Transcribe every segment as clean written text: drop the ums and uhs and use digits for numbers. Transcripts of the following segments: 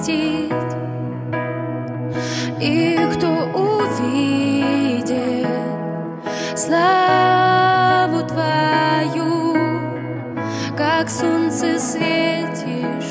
простить. И кто увидит славу Твою, как солнце светишь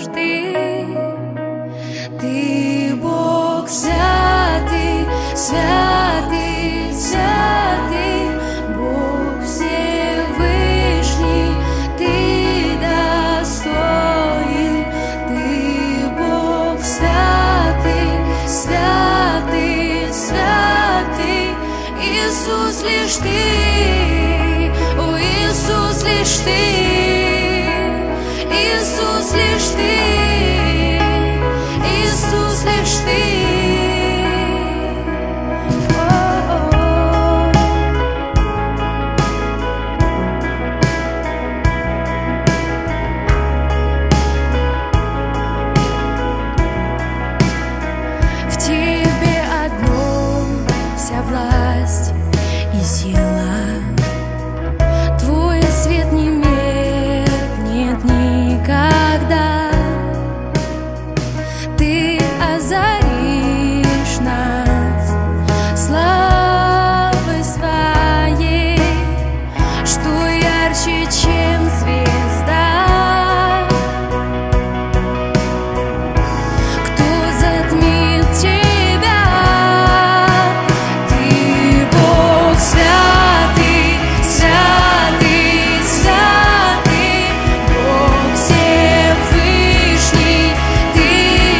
Ты Бог святый, святый, святый, Бог Всевышний, Ты достоин, Ты Бог святый, святый, святый, Иисус лишь Ты, о Иисус лишь Ты, Иисус лишь Ты, Иисус лишь Ты. В Тебе одном вся власть и сила, Твой свет не меркнет никогда. Ты озаришь нас славой Своей, что ярче, чем звезда. Кто затмит Тебя? Ты Бог святый, святый, святый, Бог Всевышний, Ты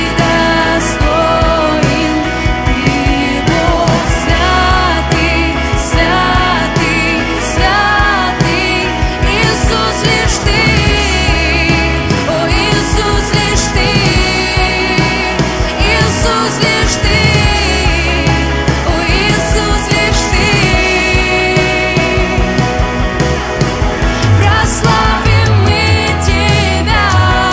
достоин, Ты Бог святый, святый, святый, Иисус лишь Ты, о Иисус лишь Ты, Иисус лишь Ты, о Иисус лишь Ты. Прославим мы Тебя,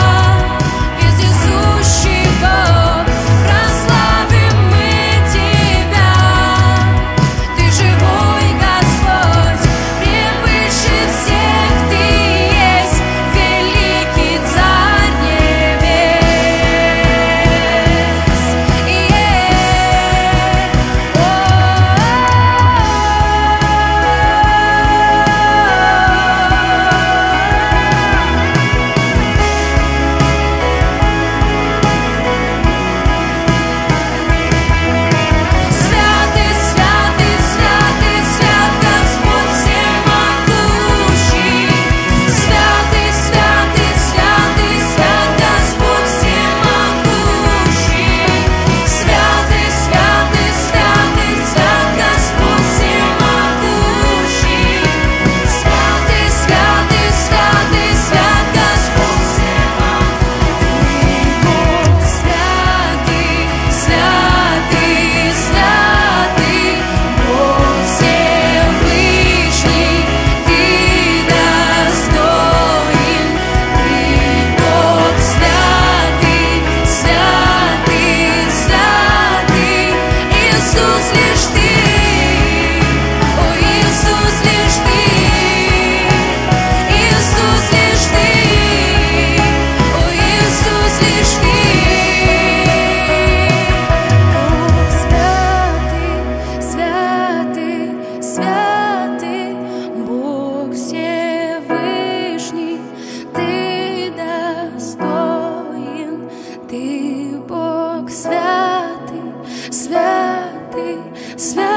вездесущий Бог, прославим мы Тебя. Ты живой Господь, превыше всех Ты есть, великий Царь небес. Святый, святый, святый, свят Господь всемогущий. Святый, святый, святый, свят Господь всемогущий. Святый, святый, святый, свят Господь всемогущий. Святый, святый, святый, свят Господь всемогущий. Бог святый, святый, святый, Бог Всевышний, Ты достоин, Ты Бог святый, святый, святый, Иисус лишь Ты, о Иисус лишь Ты, Иисус лишь Ты, о Иисус лишь Ты. Бог святый, святый, святый, Бог Всевышний, Ты достоин, Ты Бог святый, святый, святый.